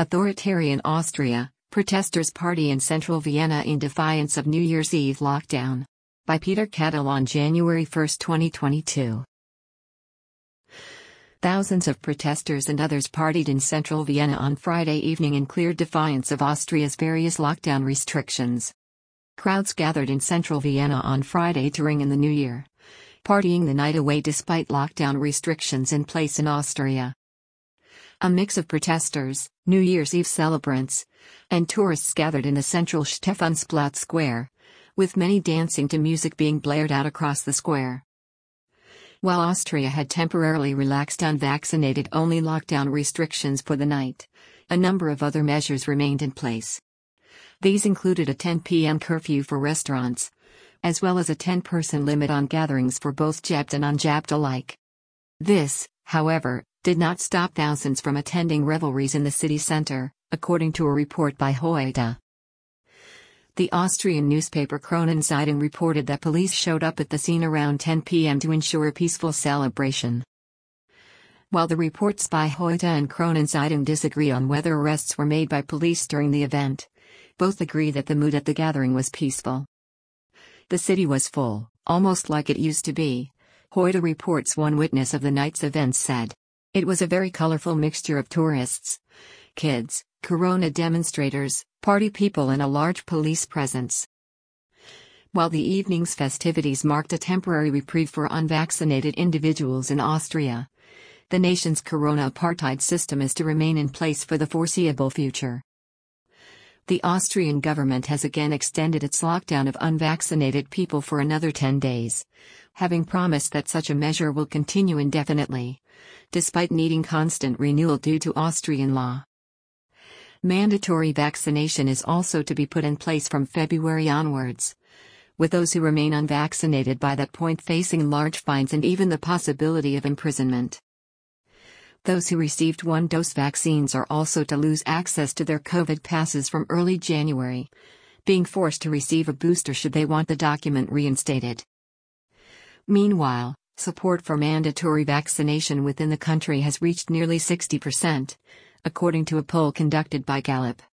Authoritarian Austria, protesters party in central Vienna in defiance of New Year's Eve lockdown. By Peter Kettle on January 1, 2022. Thousands of protesters and others partied in central Vienna on Friday evening in clear defiance of Austria's various lockdown restrictions. Crowds gathered in central Vienna on Friday to ring in the new year, partying the night away despite lockdown restrictions in place in Austria. A mix of protesters, New Year's Eve celebrants, and tourists gathered in the central Stephansplatz square, with many dancing to music being blared out across the square. While Austria had temporarily relaxed unvaccinated-only lockdown restrictions for the night, a number of other measures remained in place. These included a 10 p.m. curfew for restaurants, as well as a 10-person limit on gatherings for both jabbed and unjabbed alike. This, however, did not stop thousands from attending revelries in the city center, according to a report by Heute. The Austrian newspaper Kronenzeitung reported that police showed up at the scene around 10 p.m. to ensure a peaceful celebration. While the reports by Heute and Kronenzeitung disagree on whether arrests were made by police during the event, both agree that the mood at the gathering was peaceful. The city was full, almost like it used to be, Heute reports. One witness of the night's events said. It was a very colorful mixture of tourists, kids, corona demonstrators, party people and a large police presence. While the evening's festivities marked a temporary reprieve for unvaccinated individuals in Austria, the nation's corona apartheid system is to remain in place for the foreseeable future. The Austrian government has again extended its lockdown of unvaccinated people for another 10 days, having promised that such a measure will continue indefinitely, despite needing constant renewal due to Austrian law. Mandatory vaccination is also to be put in place from February onwards, with those who remain unvaccinated by that point facing large fines and even the possibility of imprisonment. Those who received one-dose vaccines are also to lose access to their COVID passes from early January, being forced to receive a booster should they want the document reinstated. Meanwhile, support for mandatory vaccination within the country has reached nearly 60%, according to a poll conducted by Gallup.